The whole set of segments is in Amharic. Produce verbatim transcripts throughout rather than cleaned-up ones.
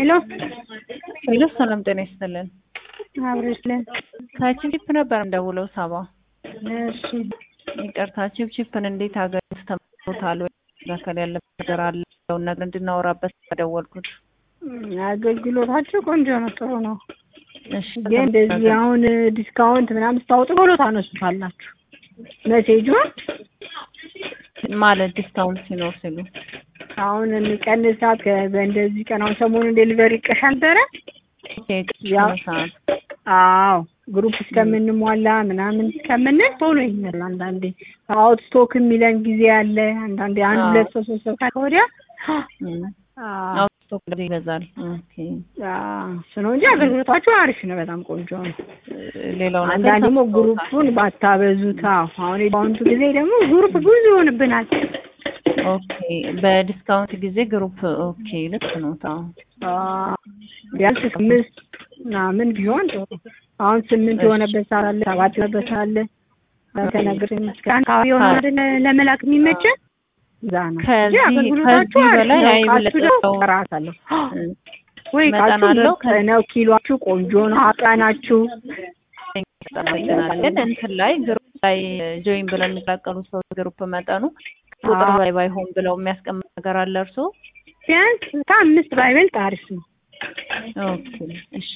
ሄሎ ሄሎ ሰላም ጤና ይስጥልን። አብረሽልን ከቺፕ ነበር እንደውለው ሳባ። እሺ ይቅርታ ቺፕን እንዴት አገኙት ተመቶታል ወይ መከለ ያለበት ነገር አለው ነገር እንድናወራበት ተደወልኩት። አገልግሎታችሁ ቆንጆ ነው፣ ጥሩ ነው። እሺ ግን እንደዚህ አሁን ዲስካውንት ምናምን ስታወጡ ቶሎ ታነሱታላችሁ ሜሴጁን ማለት ዲስካውንት ሲኖር ሲሉ አሁን እንቀንሳት በእንደዚህ ቀን አሁን ሰሞኑን ዴሊቨሪ ይቀሻል ደረ ያው አዎ ግሩፕ እስከምንሟላ ምናምን እስከምንል ቶሎ ይመጣል። አንዳንዴ አውት ስቶክ የሚለን ጊዜ አለ። አንዳንዴ አንድ ሁለት ሶስት ሶስት ከወዲያ አውት ስቶክ ይበዛል። ኦኬ አዎ ስለ እንጂ አገልግሎታችሁ አሪፍ ነው፣ በጣም ቆንጆ ነው። ሌላው ነገር አንዳንዴ ደግሞ ግሩፑን ባታበዙት። አሁን ባንቱ ጊዜ ደግሞ ግሩፕ ብዙ ይሆንብናል። ኦኬ በዲስካውንት ጊዜ ግሩፕ ኦኬ ልክ ነው። ታው አዎ ቢያንስ ስምንት ምናምን ቢሆን አሁን ስምንት የሆነበት አለ፣ ሰባት የሆነበት አለ። ተነግረን መስካን ካው የሆነ አይደል ለመላክ የሚመች ዛና ከዚህ አገልግሎታችሁ በላይ አይብለጠው ራሳለሁ ወይ ካለው ከነው ኪሎአችሁ ቆንጆ ነው። አቃናችሁ ተጠቅመናል። እንትን ላይ ግሩፕ ላይ ጆይን ብለን የሚቀላቀሉ ሰው ግሩፕ መጠኑ ቁጥር ላይ ባይሆን ብለው የሚያስቀምጥ ነገር አለ። እርሶ ቢያንስ ከአምስት ባይበልጥ አሪፍ ነው። ኦኬ እሺ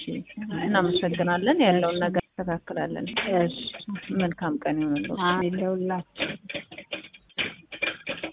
እናመሰግናለን። ያለውን ነገር ተካክላለን። እሺ መልካም ቀን ይሁንልዎት። አሜን ለሁላችሁ።